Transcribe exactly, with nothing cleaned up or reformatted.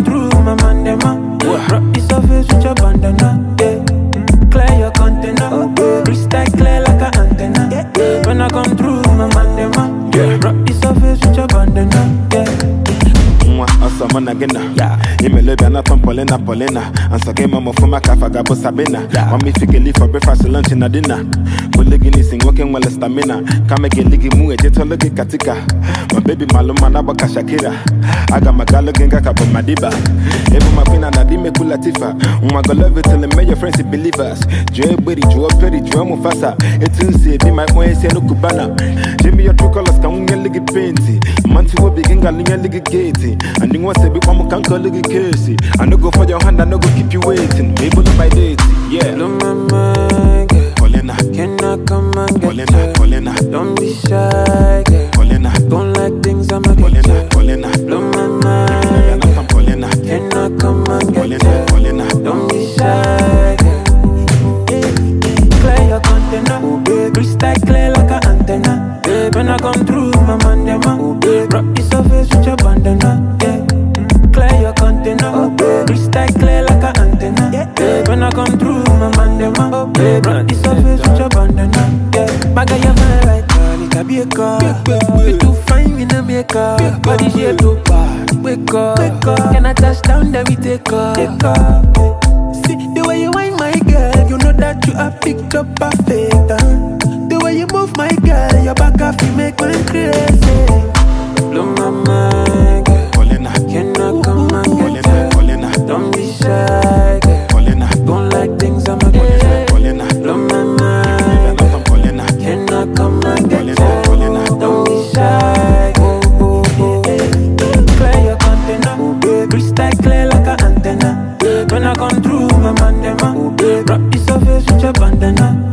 through, my man, them up. Rock the surface with your bandana, yeah. Clear your container, okay. Crystal clear like an antenna, yeah. When I come through, my man, them up. Yeah. Rock the surface with your bandana, yeah. Asamana gena, imelebe na Polina Polina, and so game mama for my cafe gabo Sabina. Want me figure leave for breakfast, lunch and dinner. Buligini sing working well stamina. Come again ligi mu e jeto logi katika. My baby maluma na baka Shakira. Aga magalo genga kabo madiba. Every my pina na di me kulatifa. Uma go love it till the major friends believers. Joe Berry, Joe Perry, Joe Mufasa. It's say be my own say no kubana. Jimmy your true colors come unge ligi painty. Manti wo biginga linga ligi gate. And you want to be one can call it Casey. I no go for your hand, I no go keep you waiting. Maybe look by date, yeah. Blow my mind, girl. Polina, can I come and get Polina, you? Polina, don't be shy, girl. Polina, don't like things I'm a Polina, Polina, blow my mind, girl. Polina, can I come and get Polina, you? Polina, don't be shy, girl. Clear your container, okay. Crystal clear like an antenna, yeah. When I come through, my man, them okay. Rock the surface with your bandana, yeah. Clear your container, okay. Crystal clear like an antenna, yeah. When I come through, my man, them okay. Rock the surface with your bandana, yeah. My guy, you fine like Monica Baker. You too fine in the makeup. Body shape too bad. Wake up, can I touch down, then we take off. See the way you whine, my girl, you know that you are picked up perfect. Uh. The way you move, my girl, your back off, you make me crazy. Blow my mind, girl. Polina, can I come and get Polina, you? Polina, don't be shy, girl. Polina, don't like things I'm a get Polina, blow my mind, girl. Polina, can I come and get you? Polina, don't be shy, girl. Clear your container, okay. Crystal clear like an antenna. When I come through, my man, them up. Rock the surface with your bandana.